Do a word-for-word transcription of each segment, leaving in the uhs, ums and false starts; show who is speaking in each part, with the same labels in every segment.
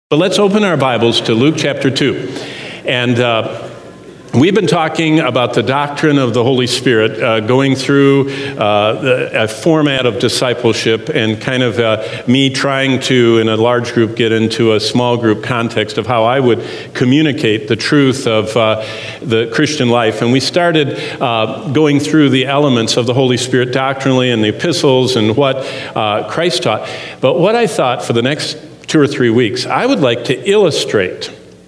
Speaker 1: But let's open our Bibles to Luke chapter two. And uh, we've been talking about the doctrine of the Holy Spirit, uh, going through uh, the, a format of discipleship and kind of uh, me trying to, in a large group, get into a small group context of how I would communicate the truth of uh, the Christian life. And we started uh, going through the elements of the Holy Spirit doctrinally and the epistles and what uh, Christ taught. But what I thought for the next two or three weeks, I would like to illustrate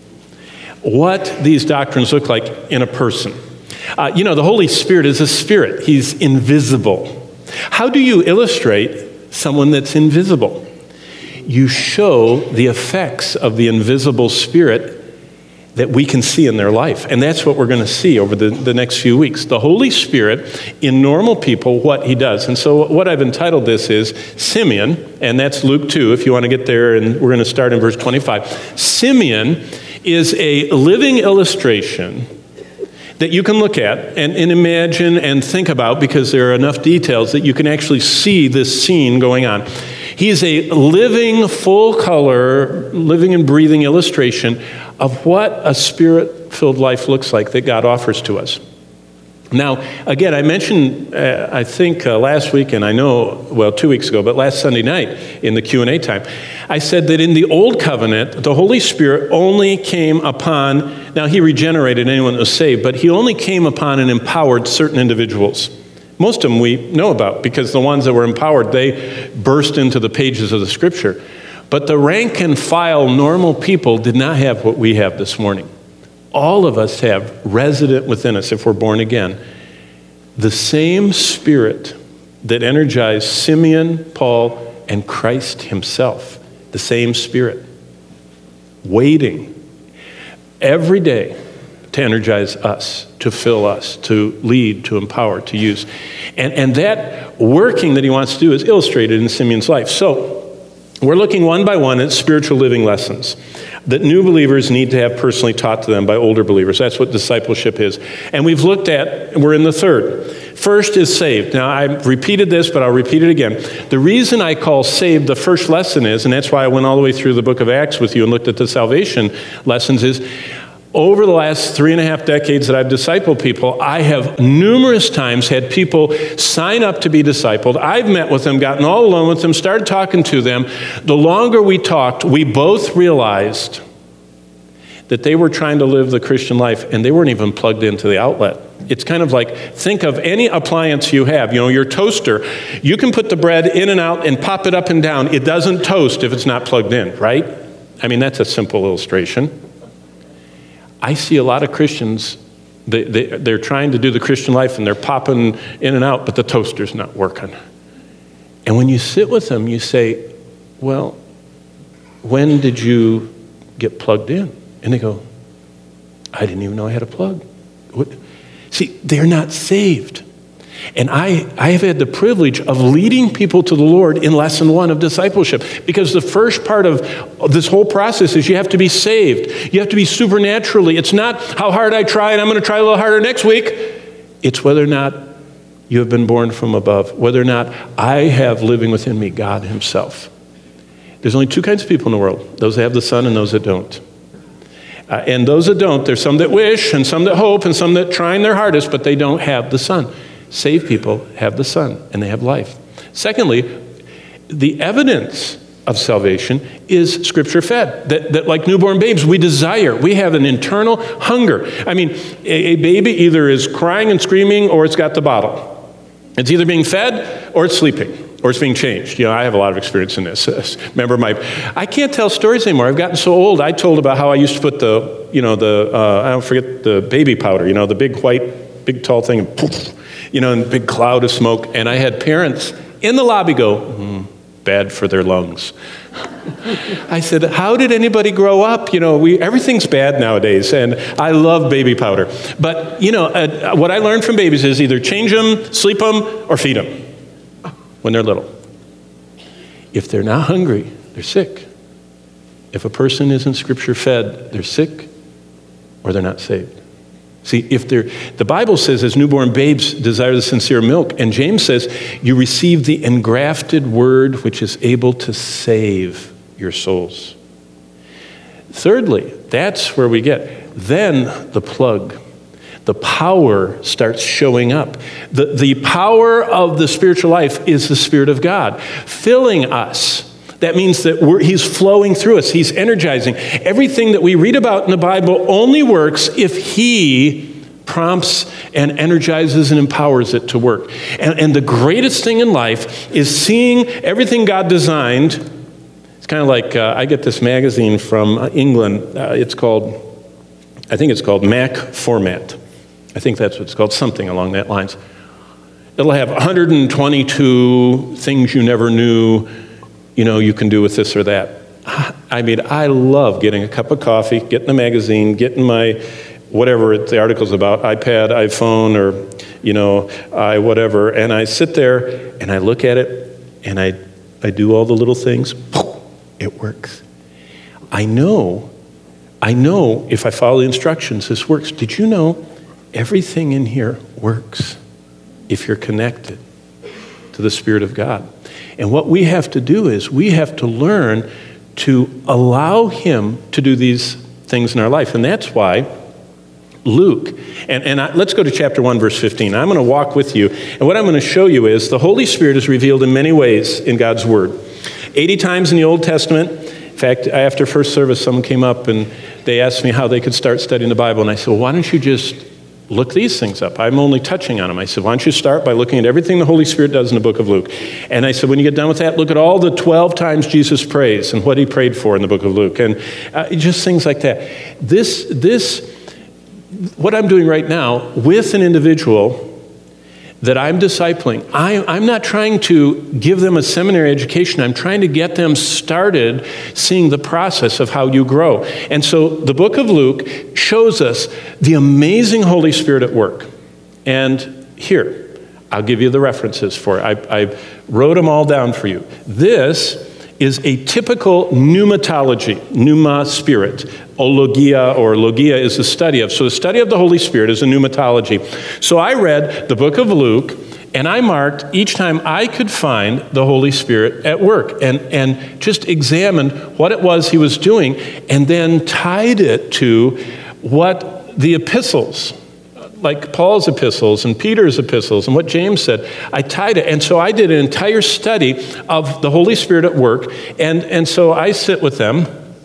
Speaker 1: what these doctrines look like in a person. Uh, you know, the Holy Spirit is a spirit. He's invisible. How do you illustrate someone that's invisible? You show the effects of the invisible spirit that we can see in their life. And that's what we're going to see over the, the next few weeks. The Holy Spirit, in normal people, what he does. And so what I've entitled this is Simeon, and that's Luke two, if you want to get there, and we're going to start in verse twenty-five. Simeon is a living illustration that you can look at and, and imagine and think about, because there are enough details that you can actually see this scene going on. He's a living, full-color, living and breathing illustration of what a spirit-filled life looks like that God offers to us. Now, again, I mentioned, uh, I think uh, last week, and I know, well, two weeks ago, but last Sunday night in the Q and A time, I said that in the Old Covenant, the Holy Spirit only came upon, now he regenerated anyone that was saved, but he only came upon and empowered certain individuals. Most of them we know about, because the ones that were empowered, they burst into the pages of the Scripture. But the rank and file normal people did not have what we have this morning. All of us have resident within us, if we're born again, the same Spirit that energized Simeon, Paul, and Christ himself. The same Spirit. Waiting every day to energize us, to fill us, to lead, to empower, to use. And, and that working that he wants to do is illustrated in Simeon's life. So, we're looking one by one at spiritual living lessons that new believers need to have personally taught to them by older believers. That's what discipleship is. And we've looked at, we're in the third. First is saved. Now, I've repeated this, but I'll repeat it again. The reason I call saved the first lesson is, and that's why I went all the way through the book of Acts with you and looked at the salvation lessons, is over the last three and a half decades that I've discipled people, I have numerous times had people sign up to be discipled. I've met with them, gotten all alone with them, started talking to them. The longer we talked, we both realized that they were trying to live the Christian life and they weren't even plugged into the outlet. It's kind of like, think of any appliance you have, you know, your toaster. You can put the bread in and out and pop it up and down. It doesn't toast if it's not plugged in, right? I mean, that's a simple illustration. I see a lot of Christians, they, they, they're trying to do the Christian life and they're popping in and out, but the toaster's not working. And when you sit with them, you say, well, when did you get plugged in? And they go, I didn't even know I had a plug. What? See, they're not saved. And I, I have had the privilege of leading people to the Lord in lesson one of discipleship, because the first part of this whole process is you have to be saved. You have to be supernaturally. It's not how hard I try and I'm going to try a little harder next week. It's whether or not you have been born from above, whether or not I have living within me God himself. There's only two kinds of people in the world, those that have the Son and those that don't. Uh, and those that don't, there's some that wish and some that hope and some that trying their hardest, but they don't have the Son. Saved people have the Son, and they have life. Secondly, the evidence of salvation is Scripture-fed. That, that like newborn babes, we desire. We have an internal hunger. I mean, a, a baby either is crying and screaming or it's got the bottle. It's either being fed or it's sleeping or it's being changed. You know, I have a lot of experience in this. Remember my, I can't tell stories anymore. I've gotten so old. I told about how I used to put the, you know, the, uh, I don't forget the baby powder, you know, the big white, big tall thing, and poof, you know, and a big cloud of smoke. And I had parents in the lobby go, mm, bad for their lungs. I said, how did anybody grow up? You know, we everything's bad nowadays, and I love baby powder. But, you know, uh, what I learned from babies is either change them, sleep them, or feed them when they're little. If they're not hungry, they're sick. If a person isn't Scripture fed, they're sick or they're not saved. See, if they're, the Bible says as newborn babes desire the sincere milk, and James says you receive the engrafted word which is able to save your souls. Thirdly, that's where we get. Then the plug. The power starts showing up. The, the power of the spiritual life is the Spirit of God, filling us. That means that we're, he's flowing through us. He's energizing. Everything that we read about in the Bible only works if he prompts and energizes and empowers it to work. And, and the greatest thing in life is seeing everything God designed. It's kind of like, uh, I get this magazine from uh, England. Uh, it's called, I think it's called Mac Format. I think that's what it's called, something along that lines. It'll have one hundred twenty-two things you never knew, you know, you can do with this or that. I mean, I love getting a cup of coffee, getting a magazine, getting my, whatever the article's about, iPad, iPhone, or, you know, I whatever, and I sit there and I look at it and I, I do all the little things. It works. I know, I know if I follow the instructions, this works. Did you know everything in here works if you're connected to the Spirit of God? And what we have to do is we have to learn to allow him to do these things in our life. And that's why Luke, and, and I, let's go to chapter one, verse fifteen. I'm going to walk with you. And what I'm going to show you is the Holy Spirit is revealed in many ways in God's Word. eighty times in the Old Testament. In fact, after first service, someone came up and they asked me how they could start studying the Bible. And I said, well, why don't you just look these things up? I'm only touching on them. I said, why don't you start by looking at everything the Holy Spirit does in the book of Luke? And I said, when you get done with that, look at all the twelve times Jesus prays and what he prayed for in the book of Luke. And uh, just things like that. This, this, what I'm doing right now with an individual that I'm discipling, I, I'm not trying to give them a seminary education. I'm trying to get them started seeing the process of how you grow. And so the book of Luke shows us the amazing Holy Spirit at work. And here, I'll give you the references for it. I, I wrote them all down for you. This is a typical pneumatology, pneuma spirit. Ologia or logia is the study of. So the study of the Holy Spirit is a pneumatology. So I read the book of Luke, and I marked each time I could find the Holy Spirit at work and, and just examined what it was he was doing and then tied it to what the epistles, like Paul's epistles and Peter's epistles and what James said, I tied it. And so I did an entire study of the Holy Spirit at work. And, and so I sit with them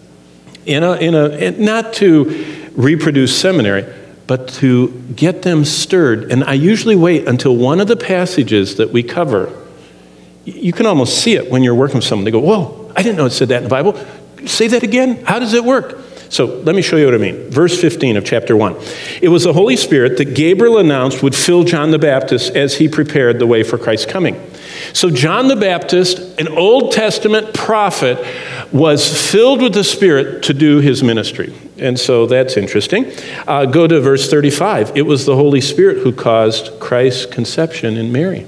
Speaker 1: in a, in a, not to reproduce seminary, but to get them stirred. And I usually wait until one of the passages that we cover, you can almost see it when you're working with someone. They go, whoa, I didn't know it said that in the Bible. Say that again. How does it work? So let me show you what I mean. Verse fifteen of chapter one. It was the Holy Spirit that Gabriel announced would fill John the Baptist as he prepared the way for Christ's coming. So John the Baptist, an Old Testament prophet, was filled with the Spirit to do his ministry. And so that's interesting. Uh, go to verse thirty-five. It was the Holy Spirit who caused Christ's conception in Mary.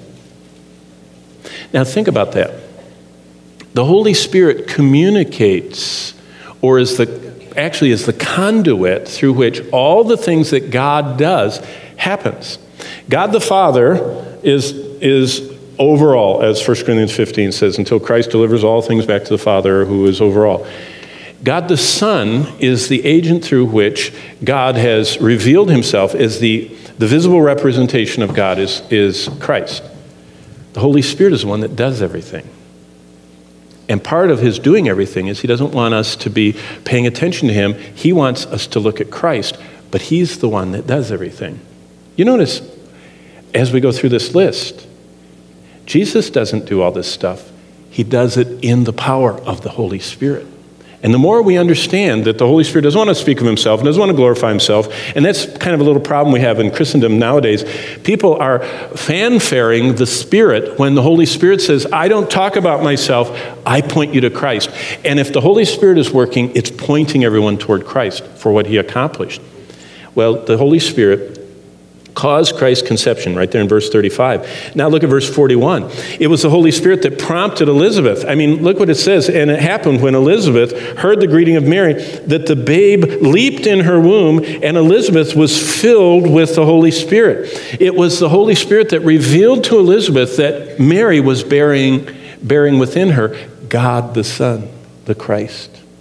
Speaker 1: Now think about that. The Holy Spirit communicates, or is the actually is the conduit through which all the things that God does happens. God the Father is, is overall, as First Corinthians fifteen says, until Christ delivers all things back to the Father who is overall. God the Son is the agent through which God has revealed himself as the, the visible representation of God is, is Christ. The Holy Spirit is the one that does everything. And part of his doing everything is he doesn't want us to be paying attention to him. He wants us to look at Christ, but he's the one that does everything. You notice, as we go through this list, Jesus doesn't do all this stuff. He does it in the power of the Holy Spirit. And the more we understand that the Holy Spirit doesn't want to speak of himself and doesn't want to glorify himself, and that's kind of a little problem we have in Christendom nowadays. People are fanfaring the Spirit when the Holy Spirit says, I don't talk about myself, I point you to Christ. And if the Holy Spirit is working, it's pointing everyone toward Christ for what he accomplished. Well, the Holy Spirit caused Christ's conception, right there in verse thirty-five. Now look at verse forty-one. It was the Holy Spirit that prompted Elizabeth. I mean, look what it says. And it happened when Elizabeth heard the greeting of Mary that the babe leaped in her womb, and Elizabeth was filled with the Holy Spirit. It was the Holy Spirit that revealed to Elizabeth that Mary was bearing, bearing within her God the Son, the Christ.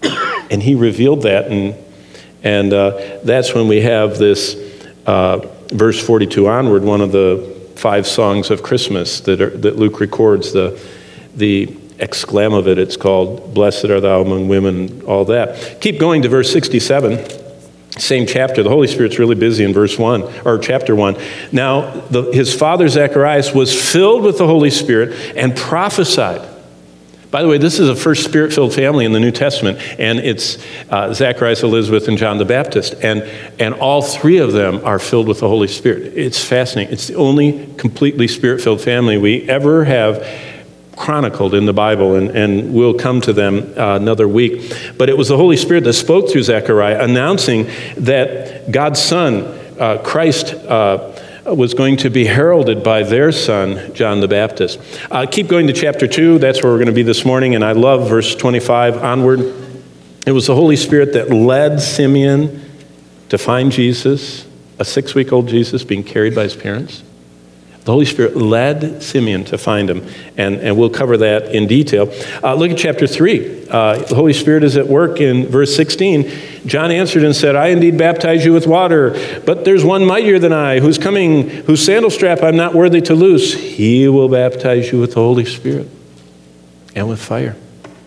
Speaker 1: And he revealed that, and, and uh, that's when we have this uh, verse forty-two onward, one of the five songs of Christmas that, are, that Luke records, the, the exclam of it, it's called, "Blessed art thou among women," all that. Keep going to verse sixty-seven. Same chapter. The Holy Spirit's really busy in verse one, or chapter one. Now, the, his father Zacharias was filled with the Holy Spirit and prophesied. By the way, this is a first Spirit-filled family in the New Testament, and it's uh, Zacharias, Elizabeth, and John the Baptist. And, and all three of them are filled with the Holy Spirit. It's fascinating. It's the only completely Spirit-filled family we ever have chronicled in the Bible, and, and we'll come to them uh, another week. But it was the Holy Spirit that spoke through Zechariah, announcing that God's Son, uh, Christ, uh, was going to be heralded by their son, John the Baptist. Uh, keep going to chapter two. That's where we're going to be this morning, and I love verse twenty-five onward. It was the Holy Spirit that led Simeon to find Jesus, a six-week-old Jesus being carried by his parents. The Holy Spirit led Simeon to find him, and, and we'll cover that in detail. Uh, look at chapter three. Uh, the Holy Spirit is at work in verse sixteen. John answered and said, "I indeed baptize you with water, but there's one mightier than I, who's coming, whose sandal strap I'm not worthy to loose. He will baptize you with the Holy Spirit and with fire."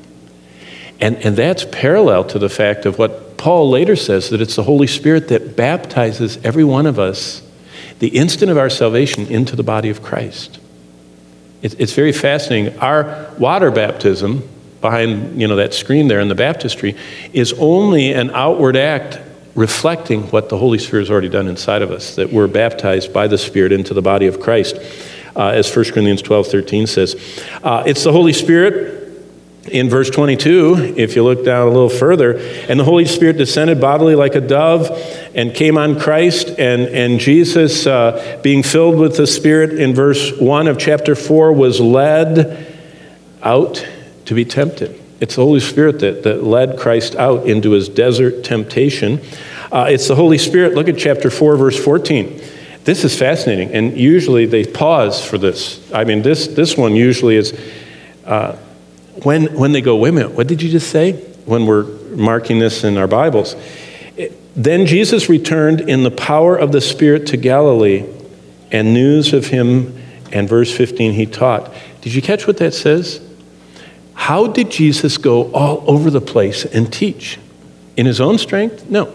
Speaker 1: And, and that's parallel to the fact of what Paul later says, that it's the Holy Spirit that baptizes every one of us the instant of our salvation into the body of Christ. It's, it's very fascinating. Our water baptism, behind you know that screen there in the baptistry, is only an outward act reflecting what the Holy Spirit has already done inside of us, that we're baptized by the Spirit into the body of Christ, uh, as First Corinthians twelve thirteen says. Uh, it's the Holy Spirit. In verse twenty-two, if you look down a little further, "And the Holy Spirit descended bodily like a dove and came on Christ," and, and Jesus, uh, being filled with the Spirit in verse one of chapter four, was led out to be tempted. It's the Holy Spirit that, that led Christ out into his desert temptation. Uh, it's the Holy Spirit. Look at chapter four, verse fourteen. This is fascinating, and usually they pause for this. I mean, this, this one usually is... Uh, When, when they go, "Wait a minute, what did you just say?" When we're marking this in our Bibles. "Then Jesus returned in the power of the Spirit to Galilee, and news of him," and verse fifteen, "he taught." Did you catch what that says? How did Jesus go all over the place and teach? In his own strength? No.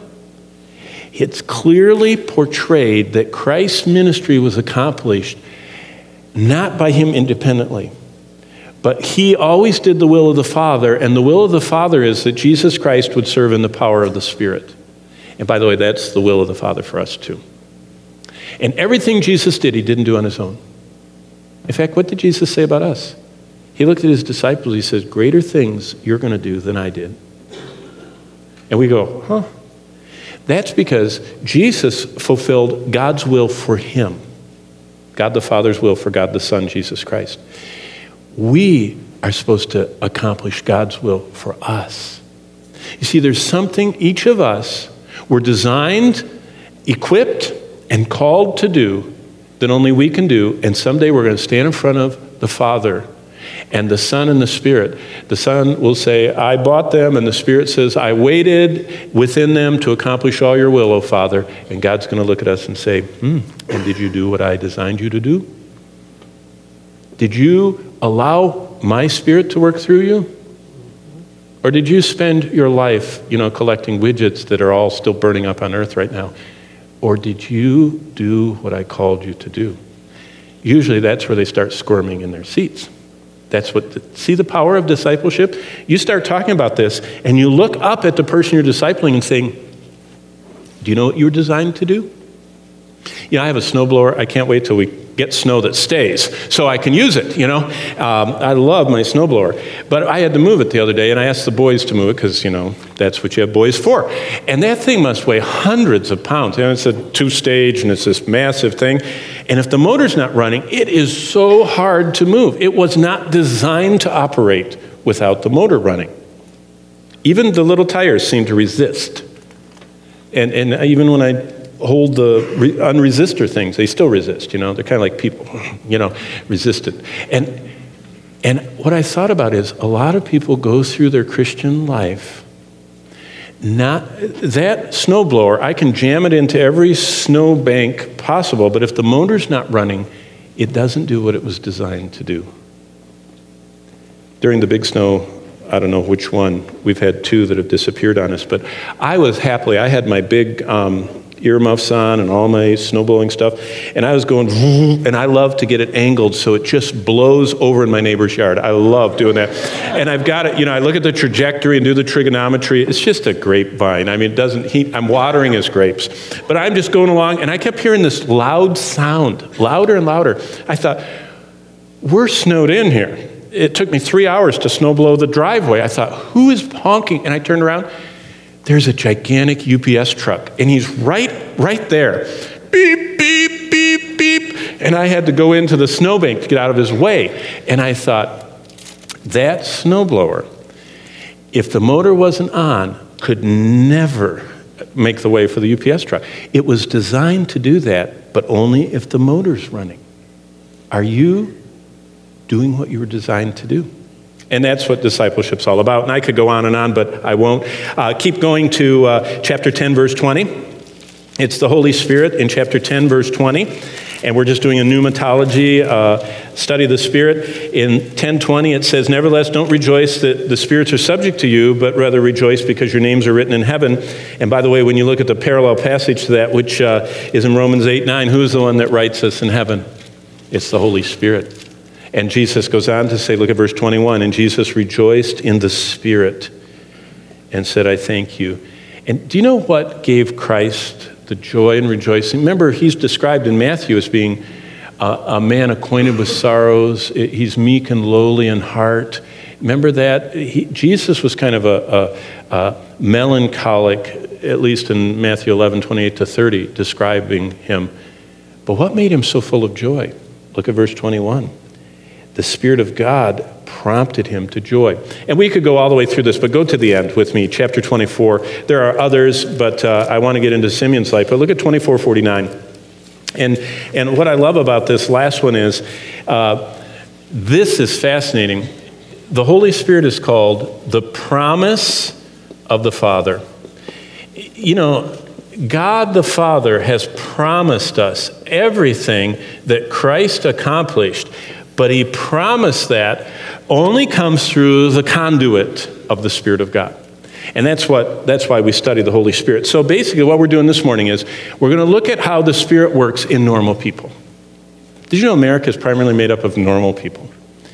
Speaker 1: It's clearly portrayed that Christ's ministry was accomplished not by him independently, but he always did the will of the Father, and the will of the Father is that Jesus Christ would serve in the power of the Spirit. And by the way, that's the will of the Father for us too. And everything Jesus did, he didn't do on his own. In fact, what did Jesus say about us? He looked at his disciples, he says, "Greater things you're going to do than I did." And we go, huh? That's because Jesus fulfilled God's will for him. God the Father's will for God the Son, Jesus Christ. We are supposed to accomplish God's will for us. You see, there's something each of us were designed, equipped, and called to do that only we can do, and someday we're going to stand in front of the Father and the Son and the Spirit. The Son will say, "I bought them," and the Spirit says, "I waited within them to accomplish all your will, O Father." And God's going to look at us and say, hmm, "And did you do what I designed you to do? Did you allow my Spirit to work through you? Or did you spend your life, you know, collecting widgets that are all still burning up on earth right now? Or did you do what I called you to do?" Usually that's where they start squirming in their seats. That's what, the, see the power of discipleship? You start talking about this and you look up at the person you're discipling and saying, "Do you know what you were designed to do?" You know, I have a snowblower. I can't wait till we get snow that stays so I can use it, you know. Um, I love my snowblower. But I had to move it the other day, and I asked the boys to move it because, you know, that's what you have boys for. And that thing must weigh hundreds of pounds. And it's a two-stage, and it's this massive thing. And if the motor's not running, it is so hard to move. It was not designed to operate without the motor running. Even the little tires seem to resist. And, and even when I hold the re- unresistor things, they still resist, you know. They're kind of like people, you know, resistant. And, and what I thought about is a lot of people go through their Christian life Not that snowblower, I can jam it into every snowbank possible, but if the motor's not running, it doesn't do what it was designed to do. During the big snow, I don't know which one, we've had two that have disappeared on us, but I was happily, I had my big um, earmuffs on and all my snowblowing stuff, and I was going, and I love to get it angled so it just blows over in my neighbor's yard. I love doing that. And I've got it, you know, I look at the trajectory and do the trigonometry. It's just a grapevine. I mean, it doesn't heat, I'm watering his grapes. But I'm just going along, and I kept hearing this loud sound, louder and louder. I thought, we're snowed in here. It took me three hours to snowblow the driveway. I thought, who is honking? And I turned around. There's a gigantic U P S truck, and he's right, right there. Beep, beep, beep, beep. And I had to go into the snowbank to get out of his way. And I thought, that snowblower, if the motor wasn't on, could never make the way for the U P S truck. It was designed to do that, but only if the motor's running. Are you doing what you were designed to do? And that's what discipleship's all about. And I could go on and on, but I won't. Uh, keep going to uh, chapter ten, verse twenty. It's the Holy Spirit in chapter ten, verse twenty. And we're just doing a pneumatology uh, study of the Spirit. In ten twenty, it says, nevertheless, don't rejoice that the spirits are subject to you, but rather rejoice because your names are written in heaven. And by the way, when you look at the parallel passage to that, which uh, is in Romans eight nine, who's the one that writes us in heaven? It's the Holy Spirit. And Jesus goes on to say, look at verse twenty-one, and Jesus rejoiced in the Spirit and said, I thank you. And do you know what gave Christ the joy and rejoicing? Remember, he's described in Matthew as being a, a man acquainted with sorrows. He's meek and lowly in heart. Remember that? He, Jesus was kind of a, a, a melancholic, at least in Matthew eleven, twenty-eight to thirty, describing him. But what made him so full of joy? Look at verse twenty-one. The Spirit of God prompted him to joy. And we could go all the way through this, but go to the end with me, chapter twenty-four. There are others, but uh, I want to get into Simeon's life. But look at twenty-four forty-nine. And, and what I love about this last one is, uh, this is fascinating. The Holy Spirit is called the promise of the Father. You know, God the Father has promised us everything that Christ accomplished. But he promised that only comes through the conduit of the Spirit of God. And that's what that's why we study the Holy Spirit. So basically what we're doing this morning is we're going to look at how the Spirit works in normal people. Did you know America is primarily made up of normal people?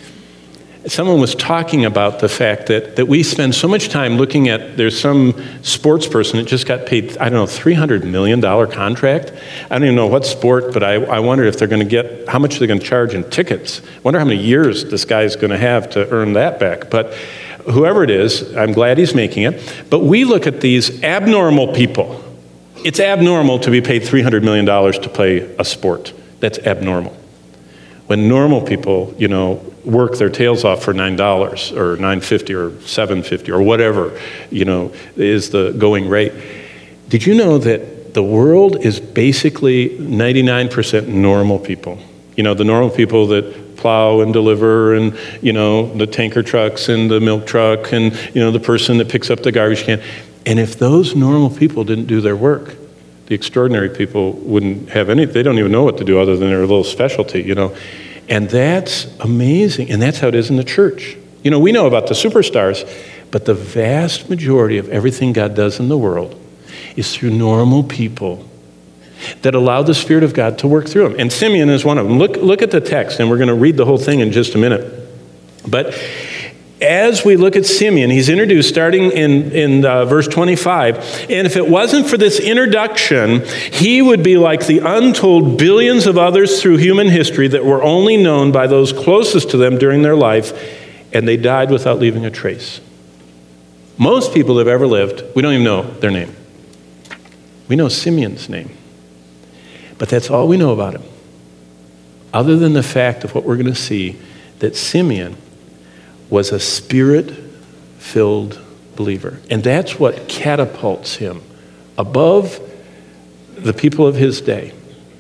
Speaker 1: Someone was talking about the fact that, that we spend so much time looking at, there's some sports person that just got paid, I don't know, three hundred million dollars contract. I don't even know what sport, but I, I wonder if they're going to get, how much they're going to charge in tickets. I wonder how many years this guy's going to have to earn that back. But whoever it is, I'm glad he's making it. But we look at these abnormal people. It's abnormal to be paid three hundred million dollars to play a sport. That's abnormal. When normal people, you know, work their tails off for nine dollars or nine fifty or seven fifty or whatever, you know, is the going rate. Did you know that the world is basically ninety-nine percent normal people? You know, the normal people that plow and deliver and, you know, the tanker trucks and the milk truck and, you know, the person that picks up the garbage can. And if those normal people didn't do their work, the extraordinary people wouldn't have any, they don't even know what to do other than their little specialty, you know. And that's amazing. And that's how it is in the church. You know, we know about the superstars, but the vast majority of everything God does in the world is through normal people that allow the Spirit of God to work through them. And Simeon is one of them. Look, look at the text, and we're going to read the whole thing in just a minute. But as we look at Simeon, he's introduced starting in, in uh, verse twenty-five. And if it wasn't for this introduction, he would be like the untold billions of others through human history that were only known by those closest to them during their life, and they died without leaving a trace. Most people who have ever lived, we don't even know their name. We know Simeon's name. But that's all we know about him. Other than the fact of what we're going to see, that Simeon was a Spirit-filled believer. And that's what catapults him above the people of his day.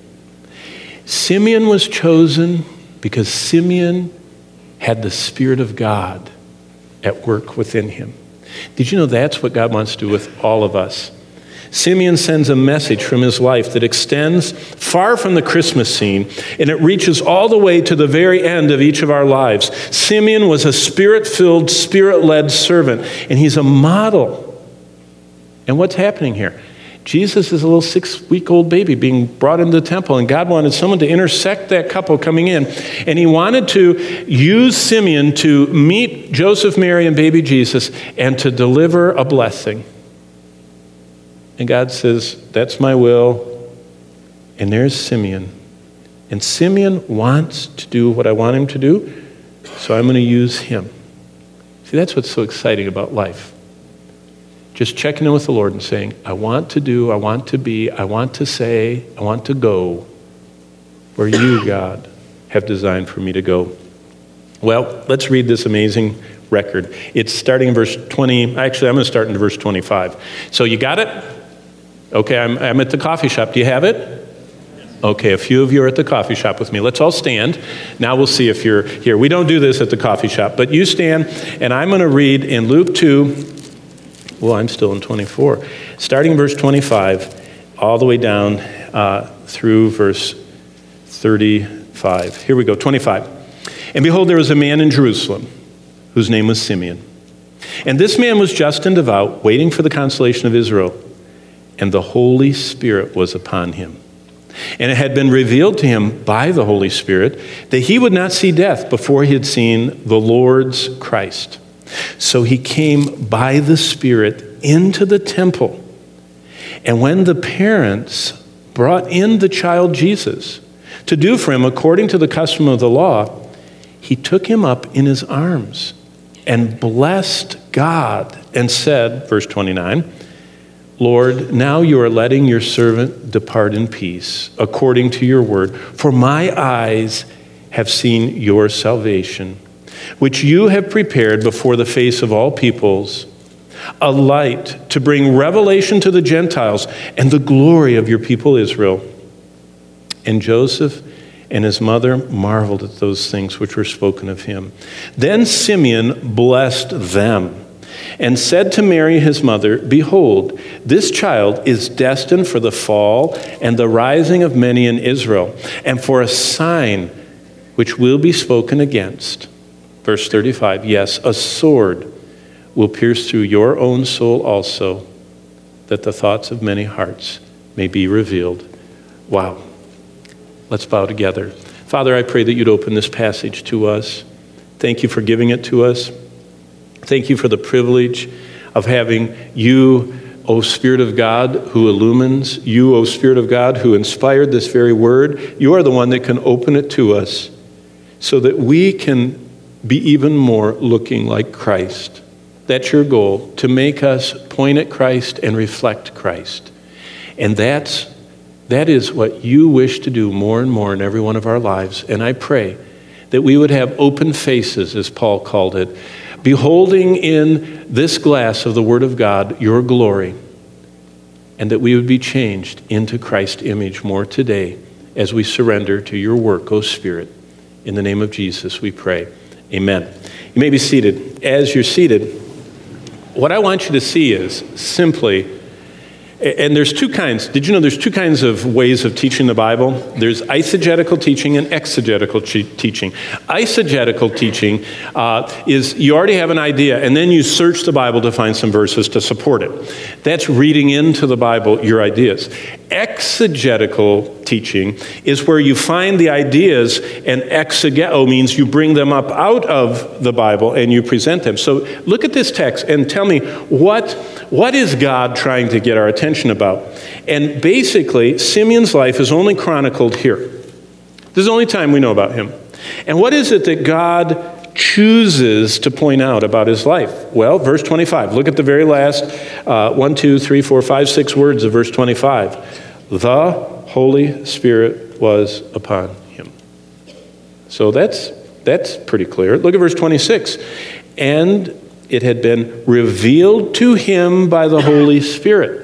Speaker 1: Simeon was chosen because Simeon had the Spirit of God at work within him. Did you know that's what God wants to do with all of us? Simeon sends a message from his life that extends far from the Christmas scene, and it reaches all the way to the very end of each of our lives. Simeon was a spirit-filled, spirit-led servant, and he's a model. And what's happening here? Jesus is a little six-week-old baby being brought into the temple, and God wanted someone to intersect that couple coming in, and he wanted to use Simeon to meet Joseph, Mary, and baby Jesus, and to deliver a blessing. And God says, that's my will. And there's Simeon. And Simeon wants to do what I want him to do, so I'm going to use him. See, that's what's so exciting about life. Just checking in with the Lord and saying, I want to do, I want to be, I want to say, I want to go where you, God, have designed for me to go. Well, let's read this amazing record. It's starting in verse twenty. Actually, I'm going to start in verse twenty-five. So you got it? Okay, I'm, I'm at the coffee shop. Do you have it? Okay, a few of you are at the coffee shop with me. Let's all stand. Now we'll see if you're here. We don't do this at the coffee shop, but you stand, and I'm going to read in Luke two. Well, I'm still in twenty-four. Starting in verse twenty-five, all the way down uh, through verse thirty-five. Here we go, twenty-five. And behold, there was a man in Jerusalem whose name was Simeon. And this man was just and devout, waiting for the consolation of Israel. And the Holy Spirit was upon him. And it had been revealed to him by the Holy Spirit that he would not see death before he had seen the Lord's Christ. So he came by the Spirit into the temple. And when the parents brought in the child Jesus to do for him according to the custom of the law, he took him up in his arms and blessed God and said, verse twenty-nine, Lord, now you are letting your servant depart in peace, according to your word. For my eyes have seen your salvation, which you have prepared before the face of all peoples, a light to bring revelation to the Gentiles and the glory of your people Israel. And Joseph and his mother marveled at those things which were spoken of him. Then Simeon blessed them and said to Mary his mother, Behold, this child is destined for the fall and the rising of many in Israel, and for a sign which will be spoken against. Verse thirty-five, yes, a sword will pierce through your own soul also, that the thoughts of many hearts may be revealed. Wow. Let's bow together. Father, I pray that you'd open this passage to us. Thank you for giving it to us. Thank you for the privilege of having you, O Spirit of God, who illumines, you, O Spirit of God, who inspired this very word. You are the one that can open it to us so that we can be even more looking like Christ. That's your goal, to make us point at Christ and reflect Christ. And that's, that is what you wish to do more and more in every one of our lives. And I pray that we would have open faces, as Paul called it, beholding in this glass of the Word of God your glory, and that we would be changed into Christ's image more today as we surrender to your work, O Spirit. In the name of Jesus we pray. Amen. You may be seated. As you're seated, what I want you to see is simply, and there's two kinds. Did you know there's two kinds of ways of teaching the Bible? There's eisegetical teaching and exegetical teaching. Eisegetical teaching uh, is you already have an idea, and then you search the Bible to find some verses to support it. That's reading into the Bible your ideas. Exegetical teaching is where you find the ideas, and exegeto means you bring them up out of the Bible and you present them. So look at this text and tell me what, what is God trying to get our attention about? And basically, Simeon's life is only chronicled here. This is the only time we know about him. And what is it that God chooses to point out about his life? Well, verse twenty-five. Look at the very last uh, one, two, three, four, five, six words of verse twenty-five. The Holy Spirit was upon him. So that's that's pretty clear. Look at verse twenty-six. And it had been revealed to him by the Holy Spirit.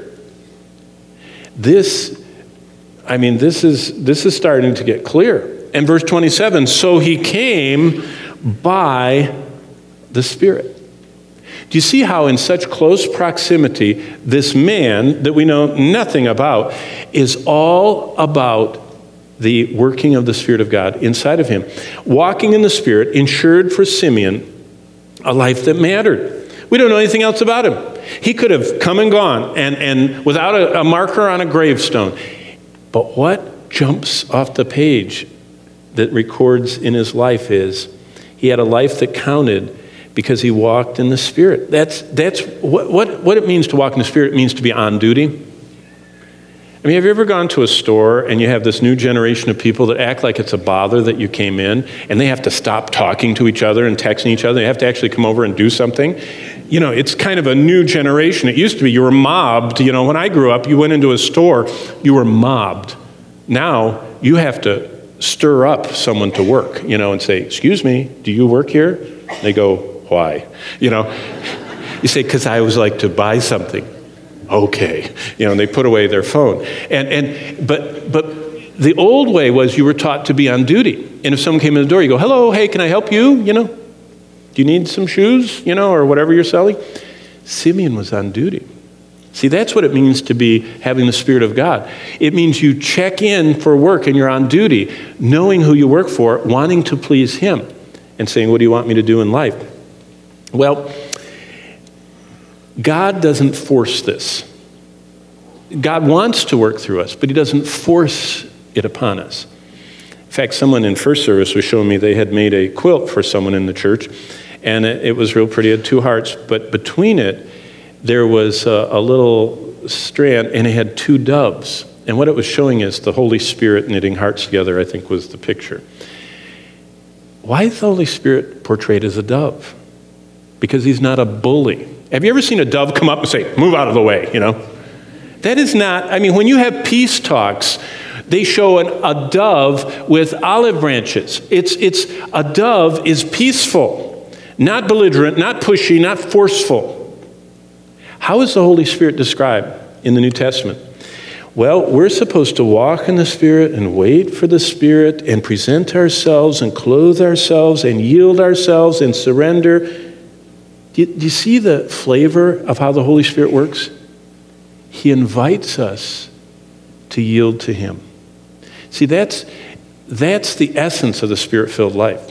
Speaker 1: This, I mean, this is this is starting to get clear. And verse twenty-seven, so he came by the Spirit. Do you see how in such close proximity, this man that we know nothing about is all about the working of the Spirit of God inside of him? Walking in the Spirit ensured for Simeon a life that mattered. We don't know anything else about him. He could have come and gone and, and without a, a marker on a gravestone. But what jumps off the page that records in his life is he had a life that counted because he walked in the Spirit. That's, that's what, what, what it means to walk in the Spirit. It means to be on duty. I mean, have you ever gone to a store and you have this new generation of people that act like it's a bother that you came in, and they have to stop talking to each other and texting each other? They have to actually come over and do something. You know, it's kind of a new generation. It used to be you were mobbed. You know, when I grew up, you went into a store, you were mobbed. Now, you have to stir up someone to work, you know, and say, excuse me, do you work here? They go, why? You know, you say, because I always like to buy something. Okay. You know, and they put away their phone. And, and, but, but the old way was you were taught to be on duty. And if someone came in the door, you go, hello, hey, can I help you? You know, do you need some shoes, you know, or whatever you're selling? Simeon was on duty. See, that's what it means to be having the Spirit of God. It means you check in for work and you're on duty, knowing who you work for, wanting to please him, and saying, what do you want me to do in life? Well, God doesn't force this. God wants to work through us, but he doesn't force it upon us. In fact, someone in first service was showing me they had made a quilt for someone in the church, and it, it was real pretty. It had two hearts, but between it, there was a, a little strand, and it had two doves. And what it was showing is the Holy Spirit knitting hearts together, I think, was the picture. Why is the Holy Spirit portrayed as a dove? Because he's not a bully. Have you ever seen a dove come up and say, move out of the way, you know? That is not, I mean, when you have peace talks, they show an, a dove with olive branches. It's, it's, a dove is peaceful, not belligerent, not pushy, not forceful. How is the Holy Spirit described in the New Testament? Well, we're supposed to walk in the Spirit and wait for the Spirit and present ourselves and clothe ourselves and yield ourselves and surrender. Do you, do you see the flavor of how the Holy Spirit works? He invites us to yield to him. See, that's, that's the essence of the Spirit-filled life.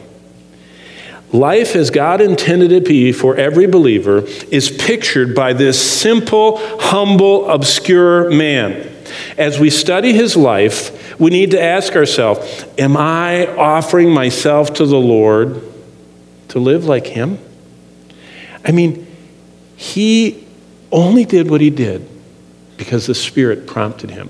Speaker 1: Life as God intended it to be for every believer is pictured by this simple, humble, obscure man. As we study his life, we need to ask ourselves, am I offering myself to the Lord to live like him? I mean, he only did what he did because the Spirit prompted him.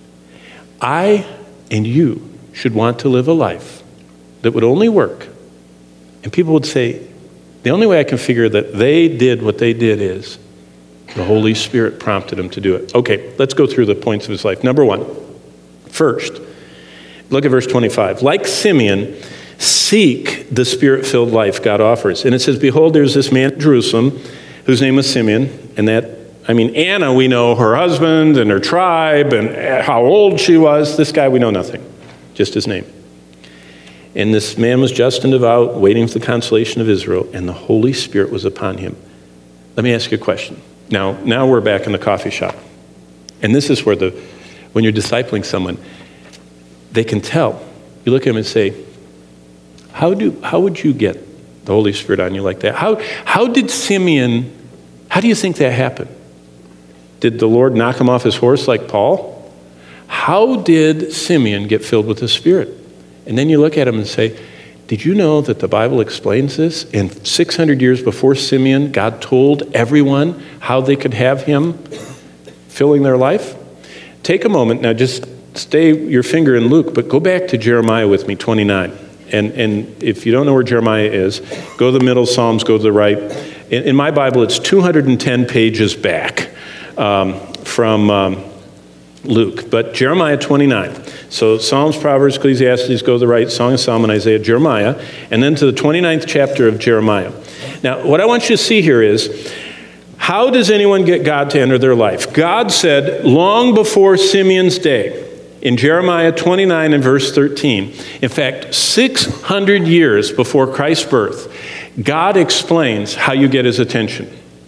Speaker 1: I and you should want to live a life that would only work. And people would say, the only way I can figure that they did what they did is the Holy Spirit prompted them to do it. Okay, let's go through the points of his life. Number one, first, look at verse twenty-five. Like Simeon, seek the Spirit-filled life God offers. And it says, behold, there's this man in Jerusalem whose name was Simeon, and that, I mean, Anna, we know her husband and her tribe and how old she was. This guy, we know nothing, just his name. And this man was just and devout, waiting for the consolation of Israel, and the Holy Spirit was upon him. Let me ask you a question. Now, now we're back in the coffee shop. And this is where the, when you're discipling someone, they can tell. You look at them and say, how do, how would you get the Holy Spirit on you like that? How, how did Simeon, how do you think that happened? Did the Lord knock him off his horse like Paul? How did Simeon get filled with the Spirit? And then you look at him and say, did you know that the Bible explains this? And six hundred years before Simeon, God told everyone how they could have him filling their life? Take a moment now, just stay your finger in Luke, but go back to Jeremiah with me, twenty-nine. And, and if you don't know where Jeremiah is, go to the middle, Psalms, go to the right. In, in my Bible, it's two hundred ten pages back um, from um, Luke, but Jeremiah twenty-nine. So Psalms, Proverbs, Ecclesiastes, go to the right, Song of Solomon, Isaiah, Jeremiah, and then to the twenty-ninth chapter of Jeremiah. Now, what I want you to see here is, how does anyone get God to enter their life? God said long before Simeon's day, in Jeremiah twenty-nine and verse thirteen, in fact, six hundred years before Christ's birth, God explains how you get his attention.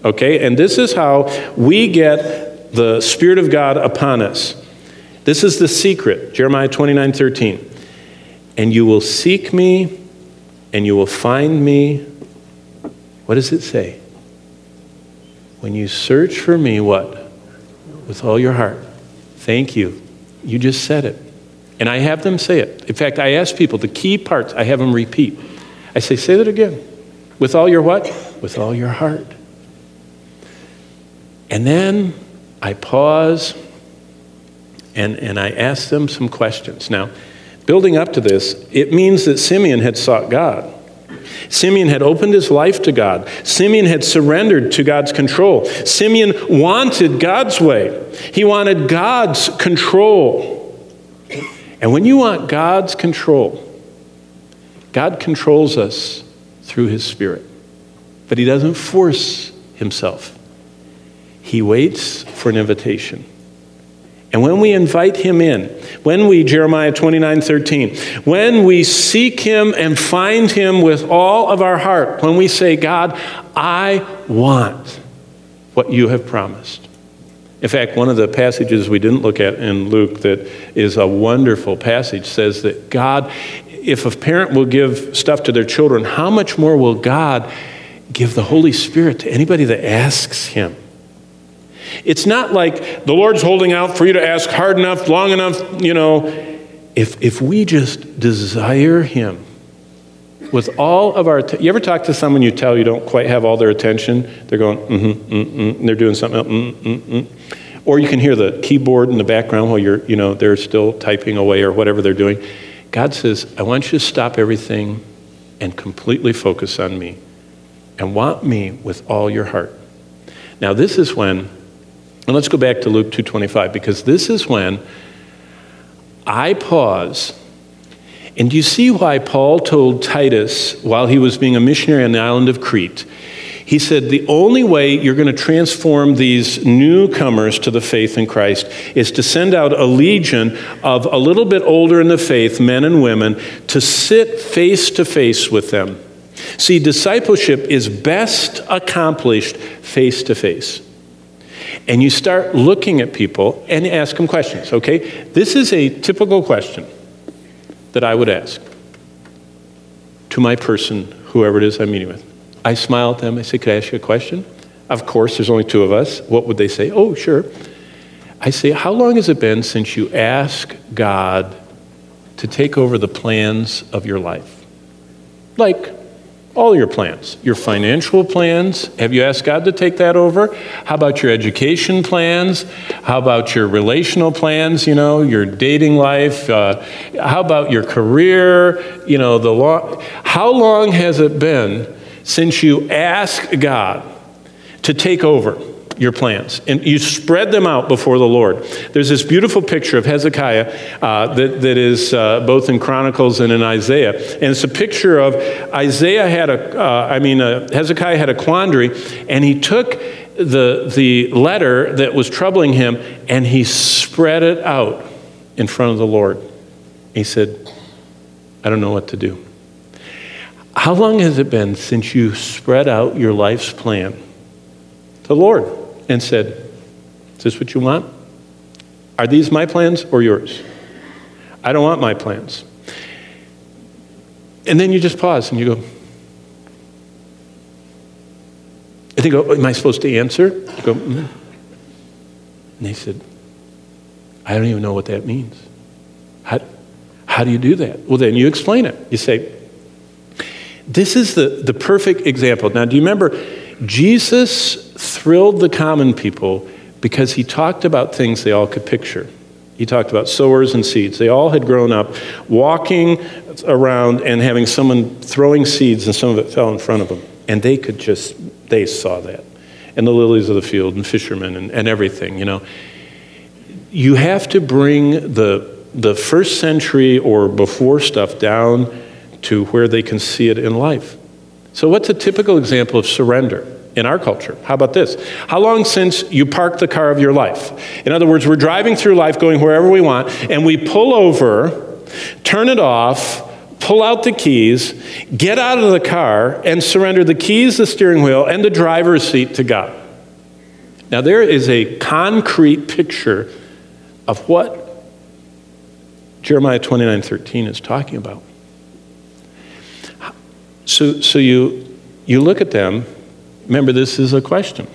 Speaker 1: okay? And this is how we get the Spirit of God upon us. This is the secret, Jeremiah twenty-nine thirteen. And you will seek me, and you will find me. What does it say? When you search for me, what? With all your heart. Thank you. You just said it. And I have them say it. In fact, I ask people, the key parts, I have them repeat. I say, say that again. With all your what? With all your heart. And then I pause and, and I ask them some questions. Now, building up to this, it means that Simeon had sought God. Simeon had opened his life to God. Simeon had surrendered to God's control. Simeon wanted God's way. He wanted God's control. And when you want God's control, God controls us through his Spirit. But he doesn't force himself. He waits for an invitation. And when we invite him in, when we, Jeremiah twenty-nine thirteen, when we seek him and find him with all of our heart, when we say, God, I want what you have promised. In fact, one of the passages we didn't look at in Luke that is a wonderful passage says that God, if a parent will give stuff to their children, how much more will God give the Holy Spirit to anybody that asks him? It's not like the Lord's holding out for you to ask hard enough, long enough, you know. If, if we just desire him with all of our, you ever talk to someone you tell you don't quite have all their attention? They're going, mm-hmm, mm-mm, and they're doing something else, mm-mm-mm. Or you can hear the keyboard in the background while you're, you know, they're still typing away or whatever they're doing. God says, I want you to stop everything and completely focus on me and want me with all your heart. Now this is when, and let's go back to Luke two twenty-five, because this is when I pause. And do you see why Paul told Titus while he was being a missionary on the island of Crete? He said, the only way you're going to transform these newcomers to the faith in Christ is to send out a legion of a little bit older in the faith, men and women, to sit face to face with them. See, discipleship is best accomplished face to face. And you start looking at people and ask them questions, okay? This is a typical question that I would ask to my person, whoever it is I'm meeting with. I smile at them. I say, could I ask you a question? Of course, there's only two of us. What would they say? Oh, sure. I say, how long has it been since you asked God to take over the plans of your life? Like all your plans, your financial plans. Have you asked God to take that over? How about your education plans? How about your relational plans, you know, your dating life? Uh, how about your career? You know, the law. How long has it been since you asked God to take over your plans and you spread them out before the Lord? There's this beautiful picture of Hezekiah uh, that, that is uh, both in Chronicles and in Isaiah. And it's a picture of Isaiah had a, uh, I mean, uh, Hezekiah had a quandary, and he took the, the letter that was troubling him and he spread it out in front of the Lord. He said, I don't know what to do. How long has it been since you spread out your life's plan to the Lord and said, is this what you want? Are these my plans or yours? I don't want my plans. And then you just pause and you go, and they go, am I supposed to answer? You go, mm-hmm. And they said, I don't even know what that means. How, how do you do that? Well, then you explain it. You say, this is the, the perfect example. Now, do you remember Jesus thrilled the common people because he talked about things they all could picture. He talked about sowers and seeds. They all had grown up walking around and having someone throwing seeds, and some of it fell in front of them. And they could just, they saw that. And the lilies of the field and fishermen and, and everything, you know. You have to bring the, the first century or before stuff down to where they can see it in life. So what's a typical example of surrender in our culture? How about this? How long since you parked the car of your life? In other words, we're driving through life going wherever we want, and we pull over, turn it off, pull out the keys, get out of the car, and surrender the keys, the steering wheel, and the driver's seat to God. Now, there is a concrete picture of what Jeremiah twenty-nine thirteen is talking about. So, so you, you look at them. Remember, this is a question.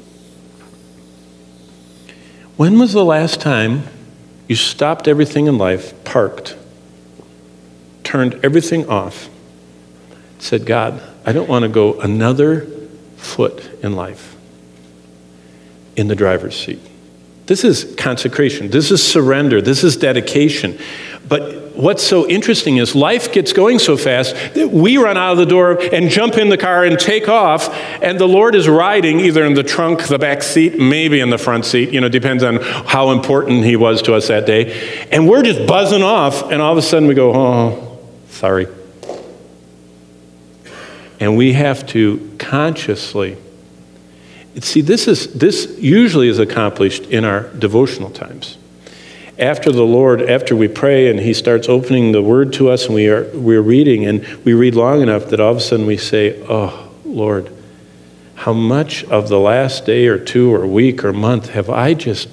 Speaker 1: When was the last time you stopped everything in life, parked, turned everything off, said, God, I don't want to go another foot in life in the driver's seat? This is consecration. This is surrender. This is dedication. But what's so interesting is life gets going so fast that we run out of the door and jump in the car and take off, and the Lord is riding either in the trunk, the back seat, maybe in the front seat. You know, depends on how important he was to us that day. And we're just buzzing off, and all of a sudden we go, oh, sorry. And we have to consciously see, this is this usually is accomplished in our devotional times. After the Lord, after we pray and he starts opening the word to us and we are we're reading and we read long enough that all of a sudden we say, oh, Lord, how much of the last day or two or week or month have I just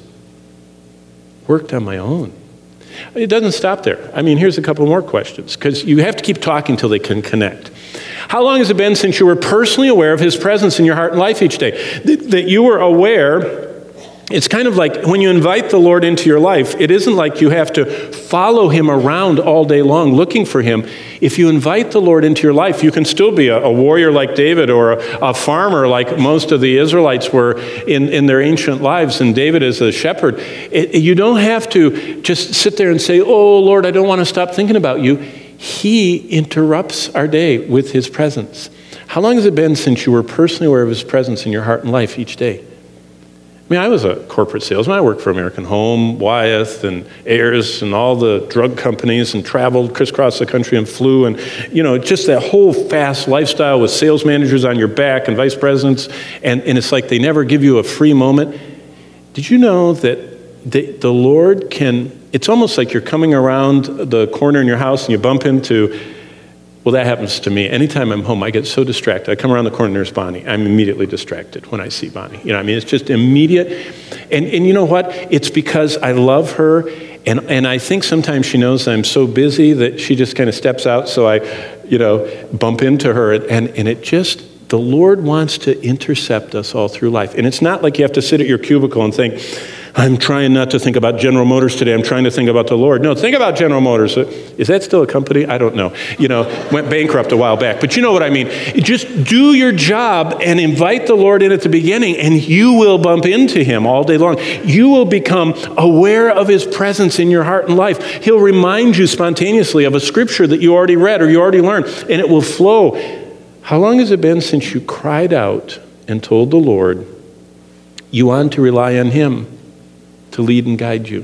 Speaker 1: worked on my own? It doesn't stop there. I mean, here's a couple more questions, because you have to keep talking till they can connect. How long has it been since you were personally aware of his presence in your heart and life each day? That you were aware. It's kind of like when you invite the Lord into your life, it isn't like you have to follow him around all day long looking for him. If you invite the Lord into your life, you can still be a, a warrior like David or a, a farmer like most of the Israelites were in, in their ancient lives, and David is a shepherd. It, you don't have to just sit there and say, oh, Lord, I don't want to stop thinking about you. He interrupts our day with his presence. How long has it been since you were personally aware of his presence in your heart and life each day? I mean, I was a corporate salesman. I worked for American Home, Wyeth, and Ayers, and all the drug companies, and traveled crisscross the country and flew, and, you know, just that whole fast lifestyle with sales managers on your back and vice presidents, and, and it's like they never give you a free moment. Did you know that the, the Lord can, it's almost like you're coming around the corner in your house and you bump into, well, that happens to me. Anytime I'm home, I get so distracted. I come around the corner and there's Bonnie. I'm immediately distracted when I see Bonnie. You know, I mean, it's just immediate. And and you know what? It's because I love her, and, and I think sometimes she knows I'm so busy that she just kind of steps out, so I, you know, bump into her. And, and it just, the Lord wants to intercept us all through life. And it's not like you have to sit at your cubicle and think, I'm trying not to think about General Motors today. I'm trying to think about the Lord. No, think about General Motors. Is that still a company? I don't know. You know, went bankrupt a while back. But you know what I mean. Just do your job and invite the Lord in at the beginning, and you will bump into him all day long. You will become aware of his presence in your heart and life. He'll remind you spontaneously of a scripture that you already read or you already learned, and it will flow. How long has it been since you cried out and told the Lord you want to rely on him to lead and guide you?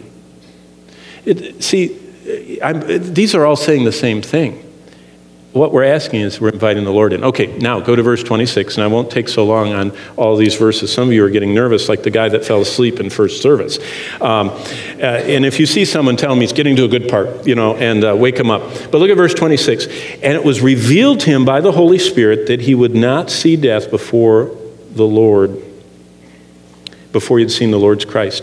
Speaker 1: It, see, I'm, these are all saying the same thing. What we're asking is we're inviting the Lord in. Okay, now go to verse twenty-six, and I won't take so long on all these verses. Some of you are getting nervous, like the guy that fell asleep in first service. Um, uh, and if you see someone, tell him he's getting to a good part, you know, and uh, wake him up. But look at verse twenty-six. And it was revealed to him by the Holy Spirit that he would not see death before the Lord, before he had seen the Lord's Christ.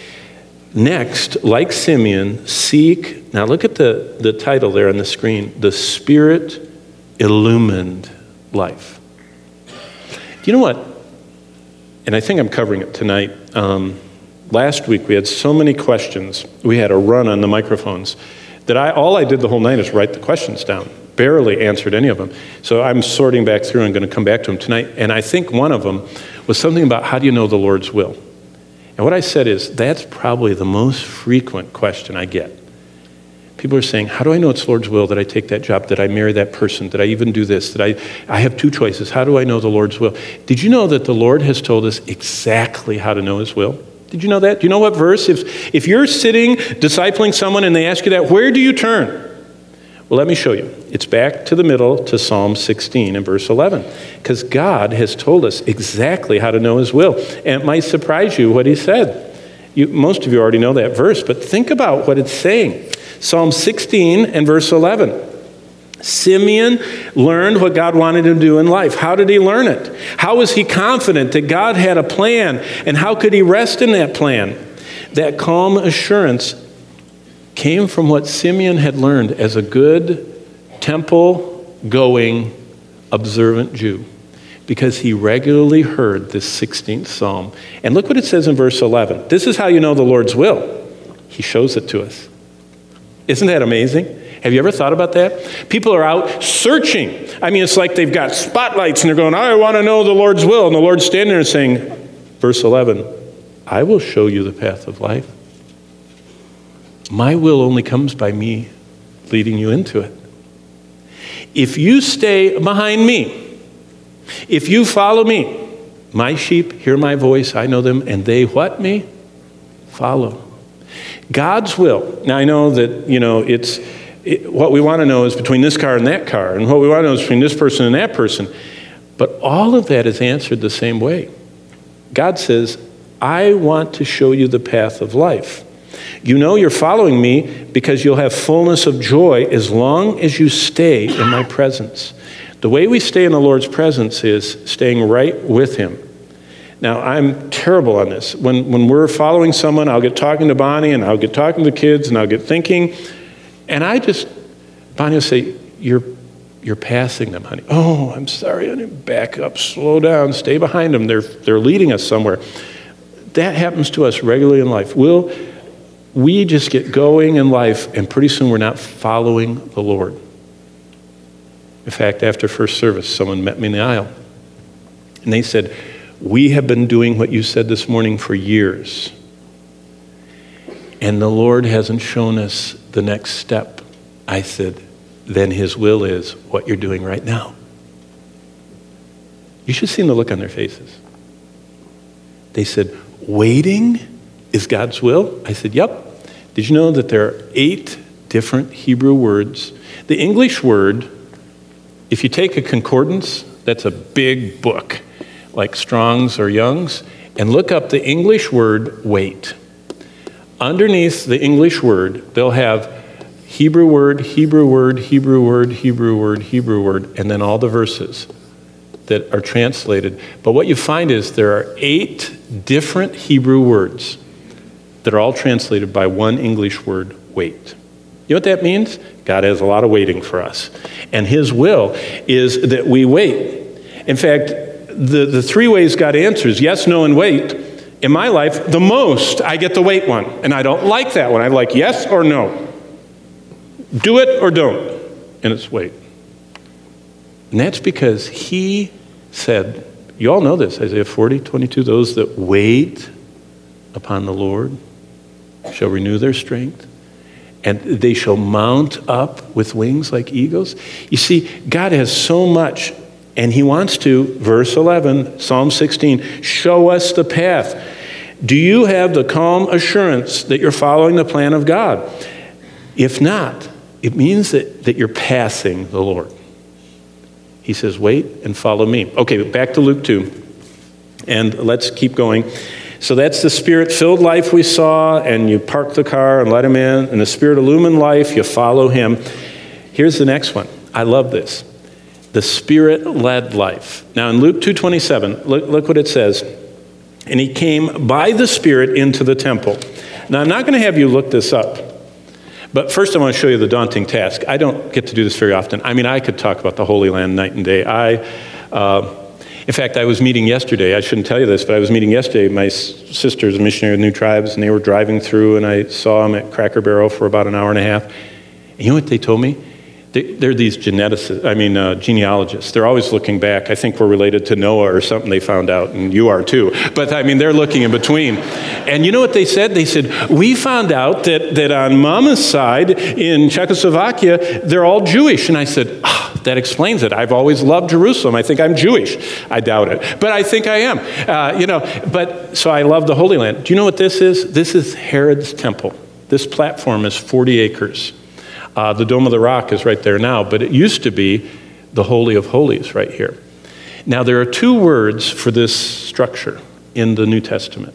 Speaker 1: Next, like Simeon, seek, now look at the, the title there on the screen, the Spirit-illumined life. Do you know what? And I think I'm covering it tonight. Um, last week we had so many questions. We had a run on the microphones that I all I did the whole night is write the questions down. Barely answered any of them. So I'm sorting back through and going to come back to them tonight. And I think one of them was something about how do you know the Lord's will? And what I said is, that's probably the most frequent question I get. People are saying, how do I know it's the Lord's will that I take that job, that I marry that person, that I even do this, that I, I have two choices. How do I know the Lord's will? Did you know that the Lord has told us exactly how to know his will? Did you know that? Do you know what verse? If, if you're sitting, discipling someone, and they ask you that, where do you turn? Well, let me show you. It's back to the middle to Psalm sixteen and verse eleven. Because God has told us exactly how to know his will. And it might surprise you what he said. You, most of you already know that verse, but think about what it's saying. Psalm sixteen and verse eleven. Simeon learned what God wanted him to do in life. How did he learn it? How was he confident that God had a plan? And how could he rest in that plan? That calm assurance came from what Simeon had learned as a good temple-going, observant Jew, because he regularly heard this sixteenth Psalm. And look what it says in verse eleven. This is how you know the Lord's will. He shows it to us. Isn't that amazing? Have you ever thought about that? People are out searching. I mean, it's like they've got spotlights and they're going, I want to know the Lord's will. And the Lord's standing there saying, verse eleven, I will show you the path of life. My will only comes by me leading you into it. If you stay behind me, if you follow me, my sheep hear my voice, I know them, and they what me? Follow. God's will. Now I know that, you know, it's, it, what we want to know is between this car and that car, and what we want to know is between this person and that person. But all of that is answered the same way. God says, I want to show you the path of life. You know you're following me because you'll have fullness of joy as long as you stay in my presence. The way we stay in the Lord's presence is staying right with him. Now, I'm terrible on this. When, when we're following someone, I'll get talking to Bonnie, and I'll get talking to the kids, and I'll get thinking, and I just, Bonnie will say, you're, you're passing them, honey. Oh, I'm sorry, honey. Back up, slow down, stay behind them. They're, they're leading us somewhere. That happens to us regularly in life. We'll, we just get going in life, and pretty soon we're not following the Lord. In fact, after first service, someone met me in the aisle, and they said, we have been doing what you said this morning for years, and the Lord hasn't shown us the next step. I said, then his will is what you're doing right now. You should see the look on their faces. They said, waiting is God's will? I said, yep. Did you know that there are eight different Hebrew words? The English word, if you take a concordance, that's a big book, like Strong's or Young's, and look up the English word wait. Underneath the English word, they'll have Hebrew word, Hebrew word, Hebrew word, Hebrew word, Hebrew word, and then all the verses that are translated. But what you find is there are eight different Hebrew words that are all translated by one English word, wait. You know what that means? God has a lot of waiting for us. And his will is that we wait. In fact, the, the three ways God answers, yes, no, and wait, in my life, the most, I get the wait one. And I don't like that one. I like yes or no. Do it or don't. And it's wait. And that's because he said, you all know this, Isaiah forty, twenty-two, those that wait upon the Lord shall renew their strength, and they shall mount up with wings like eagles. You see, God has so much, and he wants to, verse eleven, Psalm sixteen, show us the path. Do you have the calm assurance that you're following the plan of God? If not, it means that, that you're passing the Lord. He says, wait and follow me. Okay, back to Luke two, and let's keep going. So that's the Spirit-filled life we saw, and you park the car and let him in, and the Spirit-illumined life, you follow him. Here's the next one. I love this. The Spirit-led life. Now in Luke two twenty-seven, look, look what it says. And he came by the Spirit into the temple. Now I'm not going to have you look this up, but first I want to show you the daunting task. I don't get to do this very often. I mean, I could talk about the Holy Land night and day. I... Uh, In fact, I was meeting yesterday, I shouldn't tell you this, but I was meeting yesterday, my sister's a missionary of New Tribes, and they were driving through, and I saw them at Cracker Barrel for about an hour and a half. And you know what they told me? They, they're these geneticists, I mean, uh, genealogists. They're always looking back. I think we're related to Noah or something they found out, and you are too. But I mean, they're looking in between. And you know what they said? They said, we found out that, that on Mama's side in Czechoslovakia, they're all Jewish. And I said, ah, that explains it. I've always loved Jerusalem. I think I'm Jewish. I doubt it, but I think I am. Uh, you know, but so I love the Holy Land. Do you know what this is? This is Herod's temple. This platform is forty acres. Uh, the Dome of the Rock is right there now, but it used to be the Holy of Holies right here. Now there are two words for this structure in the New Testament.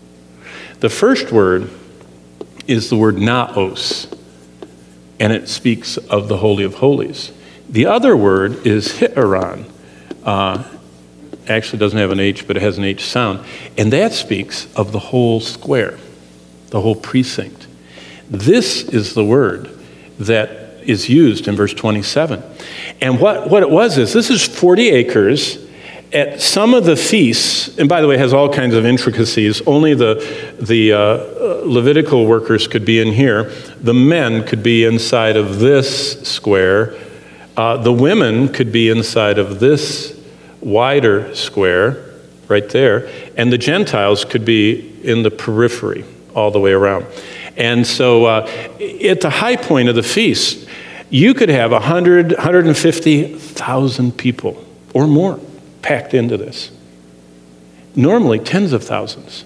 Speaker 1: The first word is the word naos, and it speaks of the Holy of Holies. The other word is Hieron. Uh, actually doesn't have an H, but it has an H sound. And that speaks of the whole square, the whole precinct. This is the word that is used in verse twenty-seven. And what, what it was is, this is forty acres. At some of the feasts, and by the way, it has all kinds of intricacies. Only the, the uh, Levitical workers could be in here. The men could be inside of this square. Uh, the women could be inside of this wider square right there. And the Gentiles could be in the periphery all the way around. And so uh, at the high point of the feast, you could have one hundred, one hundred fifty thousand people or more packed into this. Normally tens of thousands.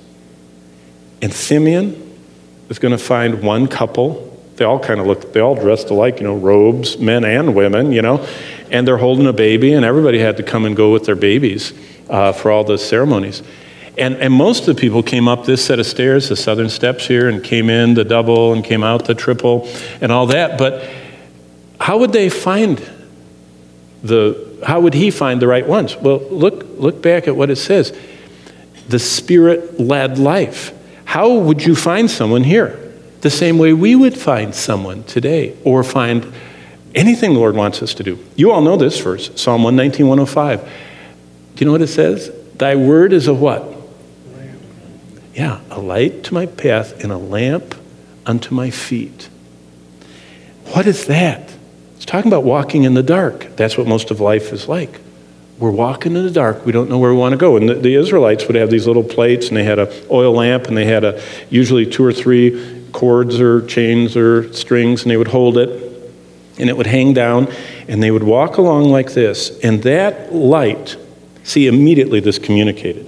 Speaker 1: And Simeon is going to find one couple. They all kind of look, they all dressed alike, you know, robes, men and women, you know, and they're holding a baby, and everybody had to come and go with their babies uh, for all the ceremonies. And, and most of the people came up this set of stairs, the southern steps here, and came in the double and came out the triple and all that. But how would they find the, how would he find the right ones? Well, look, look back at what it says. The Spirit-led life. How would you find someone here? The same way we would find someone today, or find anything the Lord wants us to do. You all know this verse, Psalm one nineteen, one oh five. Do you know what it says? Thy word is a what? Lamp. Yeah, a light to my path and a lamp unto my feet. What is that? It's talking about walking in the dark. That's what most of life is like. We're walking in the dark. We don't know where we want to go. And the, the Israelites would have these little plates, and they had an oil lamp, and they had a usually two or three cords or chains or strings, and they would hold it, and it would hang down, and they would walk along like this. And that light, see, immediately this communicated.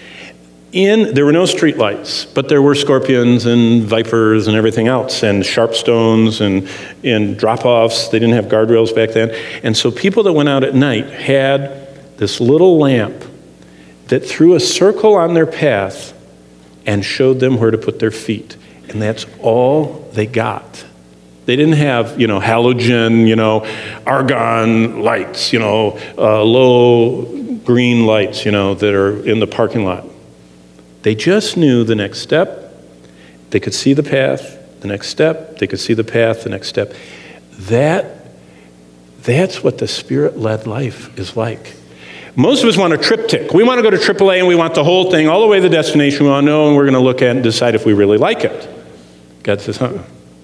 Speaker 1: In, there were no street lights, but there were scorpions and vipers and everything else, and sharp stones and, and drop-offs. They didn't have guardrails back then. And so people that went out at night had this little lamp that threw a circle on their path and showed them where to put their feet. And that's all they got. They didn't have, you know, halogen, you know, argon lights, you know, uh, low green lights, you know, that are in the parking lot. They just knew the next step. They could see the path, the next step. They could see the path, the next step. That, that's what the Spirit-led life is like. Most of us want a triptych. We want to go to triple A and we want the whole thing, all the way to the destination we want to know, and we're going to look at it and decide if we really like it. God says, huh?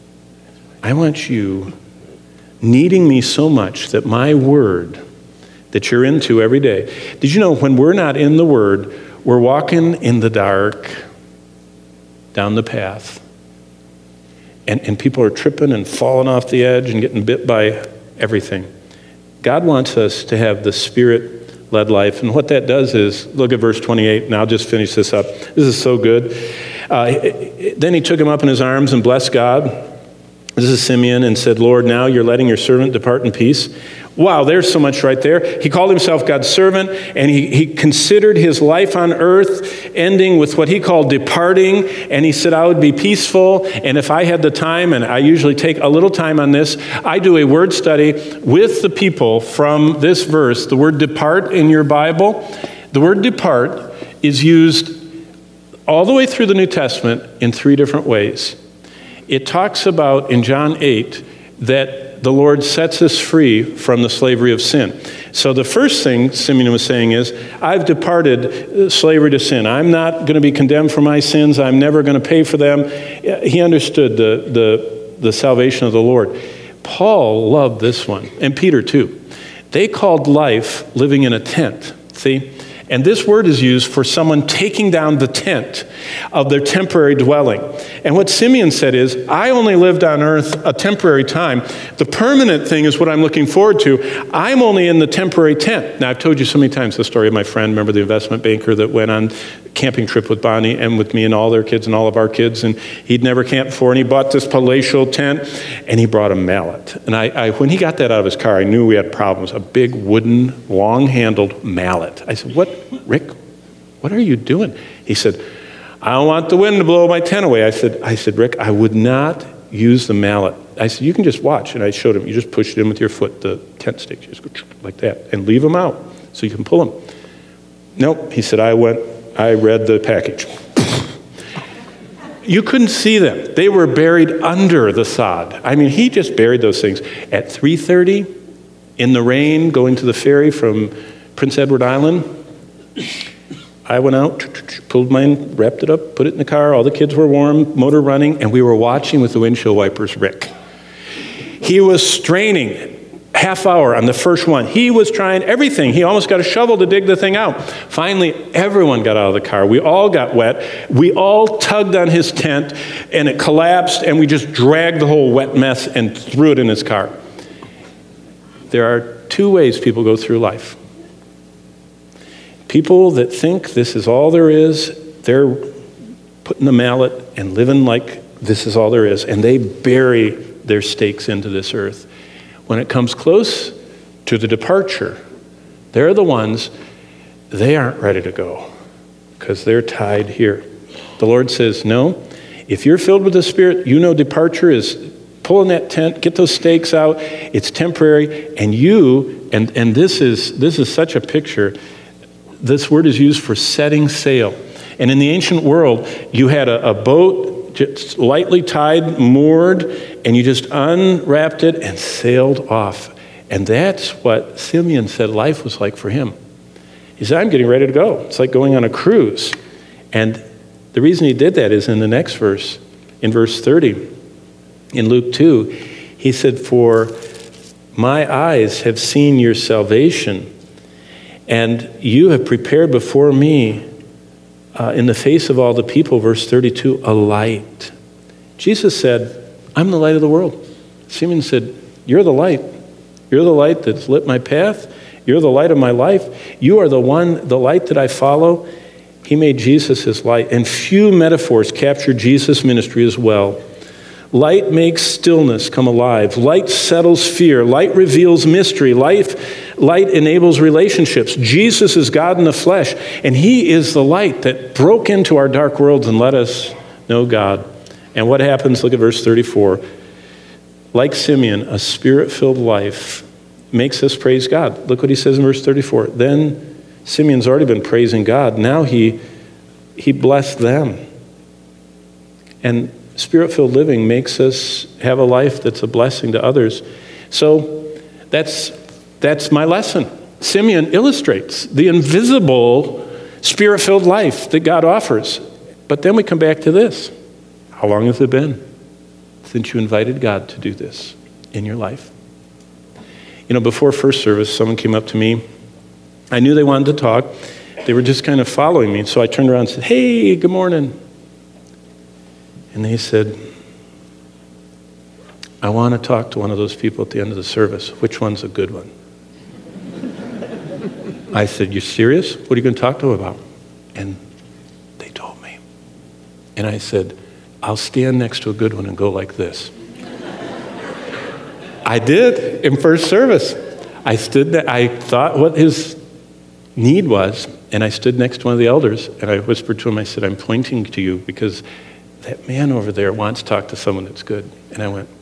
Speaker 1: I want you needing me so much that my word that you're into every day. Did you know when we're not in the word, we're walking in the dark down the path, and, and people are tripping and falling off the edge and getting bit by everything. God wants us to have the Spirit-led life, and what that does is, look at verse twenty-eight, and I'll just finish this up. This is so good. Uh, then he took him up in his arms and blessed God. This is Simeon, and said, Lord, now you're letting your servant depart in peace. Wow, there's so much right there. He called himself God's servant, and he, he considered his life on earth ending with what he called departing, and he said, I would be peaceful, and if I had the time, and I usually take a little time on this, I do a word study with the people from this verse. The word depart in your Bible, the word depart is used all the way through the New Testament in three different ways. It talks about, in John eight, that the Lord sets us free from the slavery of sin. So the first thing Simeon was saying is, I've departed slavery to sin. I'm not going to be condemned for my sins. I'm never going to pay for them. He understood the, the, the salvation of the Lord. Paul loved this one, and Peter too. They called life living in a tent, see? And this word is used for someone taking down the tent of their temporary dwelling. And what Simeon said is, I only lived on earth a temporary time. The permanent thing is what I'm looking forward to. I'm only in the temporary tent. Now, I've told you so many times the story of my friend, remember the investment banker that went on a camping trip with Bonnie and with me and all their kids and all of our kids, and he'd never camped before, and he bought this palatial tent, and he brought a mallet. And I, I, when he got that out of his car, I knew we had problems. A big wooden, long-handled mallet. I said, what, Rick, what are you doing? He said, I don't want the wind to blow my tent away. I said, I said, Rick, I would not use the mallet. I said, you can just watch. And I showed him, you just push it in with your foot, the tent stakes. You just go like that and leave them out so you can pull them. Nope, he said, I went, I read the package. You couldn't see them. They were buried under the sod. I mean, he just buried those things. At three thirty, in the rain, going to the ferry from Prince Edward Island, I went out, pulled mine, wrapped it up, put it in the car. All the kids were warm, motor running, and we were watching with the windshield wipers Rick. He was straining half hour on the first one. He was trying everything. He almost got a shovel to dig the thing out. Finally, everyone got out of the car. We all got wet. We all tugged on his tent, and it collapsed, and we just dragged the whole wet mess and threw it in his car. There are two ways people go through life. People that think this is all there is, they're putting the mallet and living like this is all there is, and they bury their stakes into this earth. When it comes close to the departure, they're the ones, they aren't ready to go because they're tied here. The Lord says, no, if you're filled with the Spirit, you know departure is pulling that tent, get those stakes out, it's temporary, and you, and, and this is this is such a picture, this word is used for setting sail. And in the ancient world, you had a, a boat just lightly tied, moored, and you just unwrapped it and sailed off. And that's what Simeon said life was like for him. He said, I'm getting ready to go. It's like going on a cruise. And the reason he did that is in the next verse, in verse thirty, in Luke two, he said, for my eyes have seen your salvation, and you have prepared before me Uh, in the face of all the people, verse thirty-two, a light. Jesus said, I'm the light of the world. Simeon said, you're the light. You're the light that's lit my path. You're the light of my life. You are the one, the light that I follow. He made Jesus his light. And few metaphors capture Jesus' ministry as well. Light makes stillness come alive. Light settles fear. Light reveals mystery. Life, light enables relationships. Jesus is God in the flesh, and he is the light that broke into our dark worlds and let us know God. And what happens? Look at verse thirty-four. Like Simeon, a spirit-filled life makes us praise God. Look what he says in verse thirty-four. Then Simeon's already been praising God. Now he, he blessed them. And spirit-filled living makes us have a life that's a blessing to others. So that's, that's my lesson. Simeon illustrates the invisible spirit-filled life that God offers. But then we come back to this. How long has it been since you invited God to do this in your life? You know, before first service, someone came up to me. I knew they wanted to talk. They were just kind of following me. So I turned around and said, hey, good morning. And they said, I want to talk to one of those people at the end of the service. Which one's a good one? I said, you serious? What are you going to talk to them about? And they told me. And I said, I'll stand next to a good one and go like this. I did in first service. I stood there. I thought what his need was, and I stood next to one of the elders, and I whispered to him, I said, I'm pointing to you because that man over there wants to talk to someone that's good. And I went,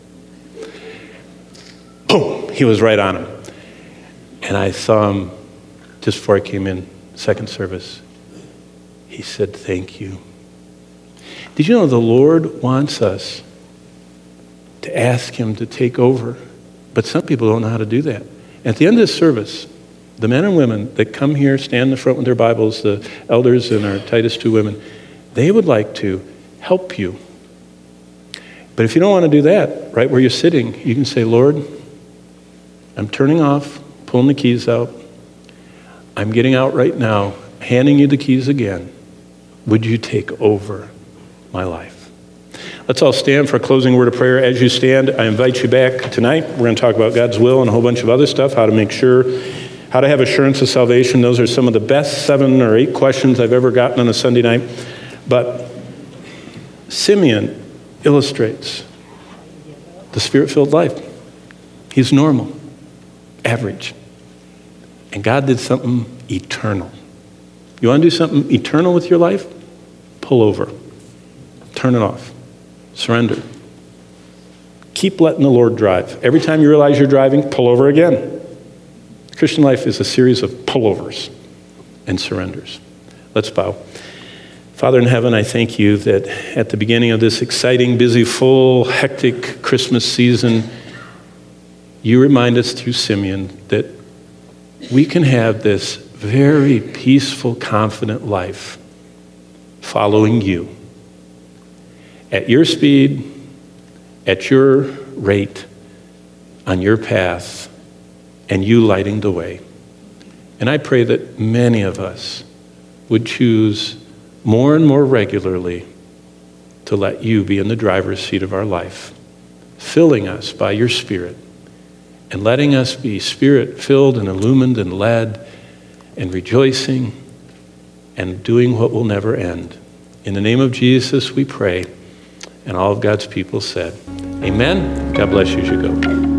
Speaker 1: boom, he was right on him. And I saw him just before I came in, second service. He said, thank you. Did you know the Lord wants us to ask him to take over? But some people don't know how to do that. At the end of this service, the men and women that come here, stand in the front with their Bibles, the elders and our Titus two women, they would like to help you. But if you don't want to do that, right where you're sitting, you can say, Lord, I'm turning off, pulling the keys out. I'm getting out right now, handing you the keys again. Would you take over my life? Let's all stand for a closing word of prayer. As you stand, I invite you back tonight. We're going to talk about God's will and a whole bunch of other stuff, how to make sure, how to have assurance of salvation. Those are some of the best seven or eight questions I've ever gotten on a Sunday night. But Simeon illustrates the spirit-filled life. He's normal, average. And God did something eternal. You want to do something eternal with your life? Pull over. Turn it off. Surrender. keep letting the Lord drive. Every time you realize you're driving, pull over again. Christian life is a series of pullovers and surrenders. Let's bow. Father in heaven, I thank you that at the beginning of this exciting, busy, full, hectic Christmas season, you remind us through Simeon that we can have this very peaceful, confident life following you at your speed, at your rate, on your path, and you lighting the way. And I pray that many of us would choose more and more regularly to let you be in the driver's seat of our life, filling us by your Spirit and letting us be Spirit-filled and illumined and led and rejoicing and doing what will never end. In the name of Jesus, we pray. And all of God's people said, amen. God bless you as you go.